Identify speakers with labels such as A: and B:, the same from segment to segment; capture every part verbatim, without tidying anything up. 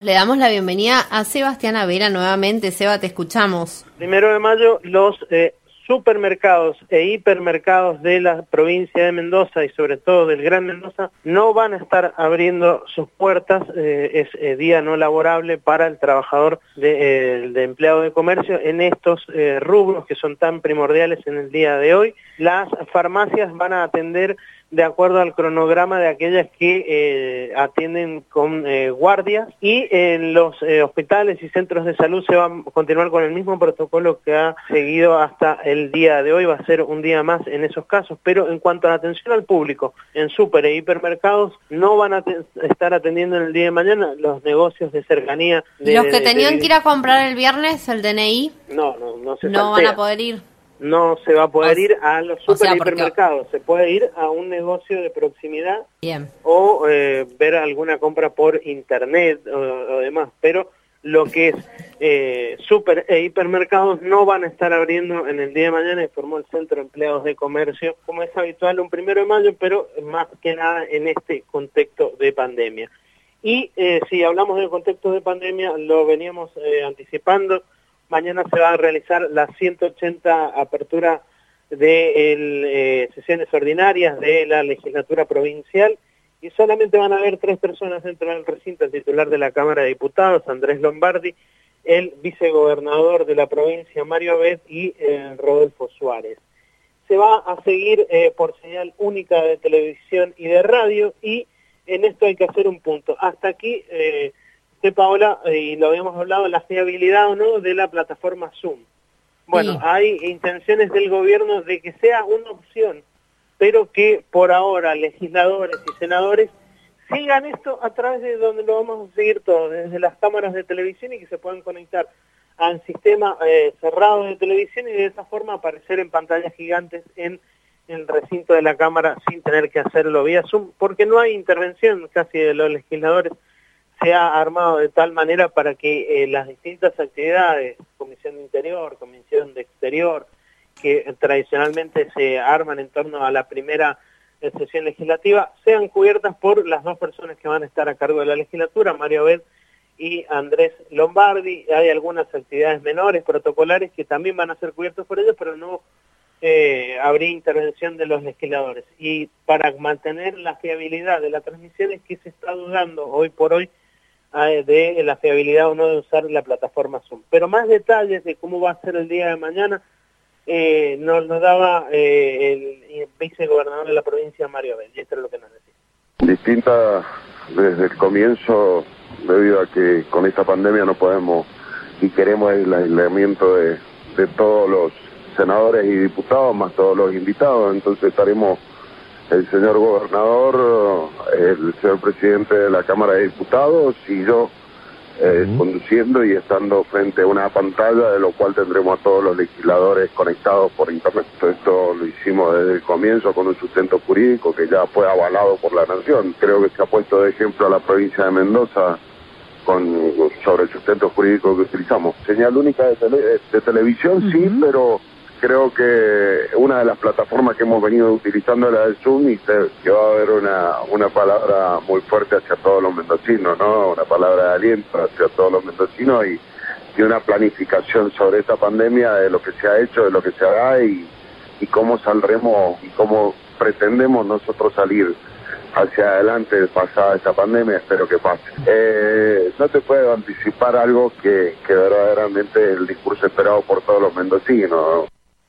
A: Le damos la bienvenida a Sebastián Vera nuevamente. Seba, te escuchamos.
B: Primero de mayo, los eh, supermercados e hipermercados de la provincia de Mendoza y sobre todo del Gran Mendoza no van a estar abriendo sus puertas. Eh, es eh, día no laborable para el trabajador de, eh, de empleado de comercio en estos eh, rubros que son tan primordiales en el día de hoy. Las farmacias van a atender de acuerdo al cronograma de aquellas que eh, atienden con eh, guardias, y en los eh, hospitales y centros de salud se va a continuar con el mismo protocolo que ha seguido hasta el día de hoy. Va a ser un día más en esos casos, pero en cuanto a la atención al público, en súper e hipermercados no van a estar atendiendo en el día de mañana los negocios de cercanía. De,
A: ¿Los que
B: de,
A: tenían
B: de...
A: que ir a comprar el viernes el D N I?
B: No, no, no se
A: No
B: saltea.
A: van a poder ir.
B: No se va a poder
A: o,
B: ir a los super
A: o sea,
B: hipermercados, porque... se puede ir a un negocio de proximidad.
A: Bien.
B: O eh, ver alguna compra por internet o, o demás, pero lo que es eh, super e hipermercados no van a estar abriendo en el día de mañana, informó el Centro de Empleados de Comercio, como es habitual un primero de mayo, pero más que nada en este contexto de pandemia. Y eh, si hablamos del contexto de pandemia, lo veníamos eh, anticipando. Mañana se va a realizar las ciento ochenta aperturas de el, eh, sesiones ordinarias de la legislatura provincial, y solamente van a haber tres personas dentro del recinto: el titular de la Cámara de Diputados, Andrés Lombardi, el vicegobernador de la provincia, Mario Abed, y eh, Rodolfo Suárez. Se va a seguir eh, por señal única de televisión y de radio, y en esto hay que hacer un punto. Hasta aquí... Eh, Usted, Paola, eh, y lo habíamos hablado, la fiabilidad o no de la plataforma Zoom. Bueno, sí. Hay intenciones del gobierno de que sea una opción, pero que por ahora legisladores y senadores sigan esto a través de donde lo vamos a seguir todos, desde las cámaras de televisión, y que se puedan conectar al sistema eh, cerrado de televisión y de esa forma aparecer en pantallas gigantes en el recinto de la Cámara sin tener que hacerlo vía Zoom, porque no hay intervención casi de los legisladores. Se ha armado de tal manera para que eh, las distintas actividades, Comisión de Interior, Comisión de Exterior, que tradicionalmente se arman en torno a la primera eh, sesión legislativa, sean cubiertas por las dos personas que van a estar a cargo de la legislatura, Mario Abed y Andrés Lombardi. Hay algunas actividades menores, protocolares, que también van a ser cubiertas por ellos, pero no eh, habría intervención de los legisladores. Y para mantener la fiabilidad de la transmisión es que se está dudando hoy por hoy de la fiabilidad o no de usar la plataforma Zoom. Pero más detalles de cómo va a ser el día de mañana eh, nos lo daba eh, el vicegobernador de la provincia, Mario Abed, y esto es lo que nos decía.
C: Distinta desde el comienzo, debido a que con esta pandemia no podemos y queremos el aislamiento de, de todos los senadores y diputados, más todos los invitados. Entonces estaremos el señor gobernador, el señor presidente de la Cámara de Diputados y yo eh, uh-huh. conduciendo y estando frente a una pantalla, de lo cual tendremos a todos los legisladores conectados por internet. Esto lo hicimos desde el comienzo con un sustento jurídico que ya fue avalado por la Nación. Creo que se ha puesto de ejemplo a la provincia de Mendoza con sobre el sustento jurídico que utilizamos. Señal única de, tele, de televisión, uh-huh. sí, pero... creo que una de las plataformas que hemos venido utilizando es la del Zoom, y que va a haber una, una palabra muy fuerte hacia todos los mendocinos, ¿no? Una palabra de aliento hacia todos los mendocinos, y, y una planificación sobre esta pandemia, de lo que se ha hecho, de lo que se hará, y, y cómo saldremos y cómo pretendemos nosotros salir hacia adelante pasada esta pandemia. Espero que pase. Eh, no te puedo anticipar algo que, que verdaderamente es el discurso esperado por todos los mendocinos, ¿no?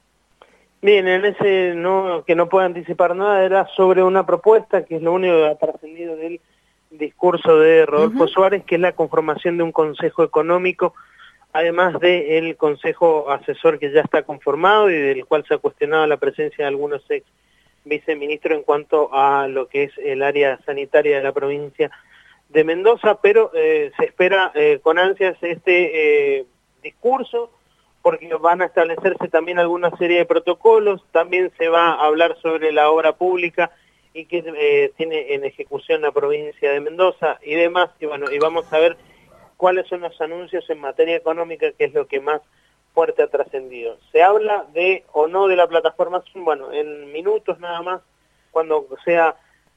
B: Bien, en ese no que no puedo anticipar nada era sobre una propuesta que es lo único que ha trascendido del discurso de Rodolfo uh-huh. Suárez, que es la conformación de un consejo económico, además del consejo asesor que ya está conformado y del cual se ha cuestionado la presencia de algunos ex viceministros en cuanto a lo que es el área sanitaria de la provincia de Mendoza, pero eh, se espera eh, con ansias este eh, discurso, porque van a establecerse también alguna serie de protocolos. También se va a hablar sobre la obra pública y que eh, tiene en ejecución la provincia de Mendoza y demás, y bueno, y vamos a ver cuáles son los anuncios en materia económica, que es lo que más fuerte ha trascendido. Se habla de o no de la plataforma Zoom, bueno, en minutos nada más, cuando sea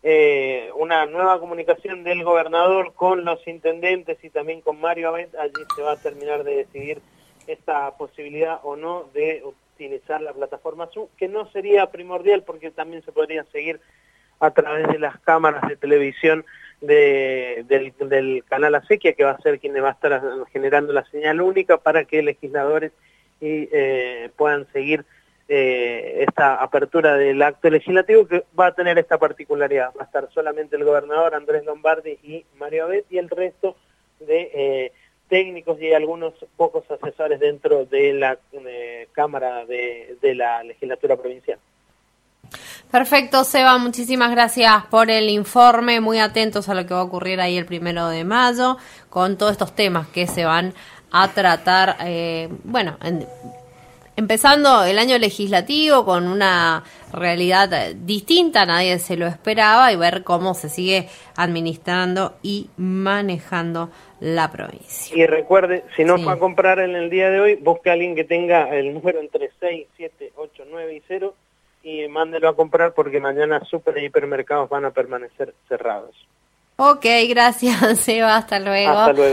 B: eh, una nueva comunicación del gobernador con los intendentes y también con Mario Abet. Allí se va a terminar de decidir esta posibilidad o no de utilizar la plataforma Zoom, que no sería primordial porque también se podría seguir a través de las cámaras de televisión de, del, del canal Acequia, que va a ser quien va a estar generando la señal única para que legisladores y, eh, puedan seguir eh, esta apertura del acto legislativo, que va a tener esta particularidad. Va a estar solamente el gobernador Andrés Lombardi y Mario Abet, y el resto de eh, técnicos y algunos pocos asesores dentro de la eh, Cámara de, de la Legislatura Provincial.
A: Perfecto, Seba, muchísimas gracias por el informe, muy atentos a lo que va a ocurrir ahí el primero de mayo, con todos estos temas que se van a tratar, eh, bueno, en, empezando el año legislativo con una realidad distinta, nadie se lo esperaba, y ver cómo se sigue administrando y manejando la provincia.
B: Y recuerde, si no
A: sí.
B: fue a comprar en el día de hoy, busque a alguien que tenga el número entre seis, siete, ocho, nueve y cero y mándelo a comprar, porque mañana super y hipermercados van a permanecer cerrados.
A: Ok, gracias, Seba, hasta luego.
B: Hasta luego.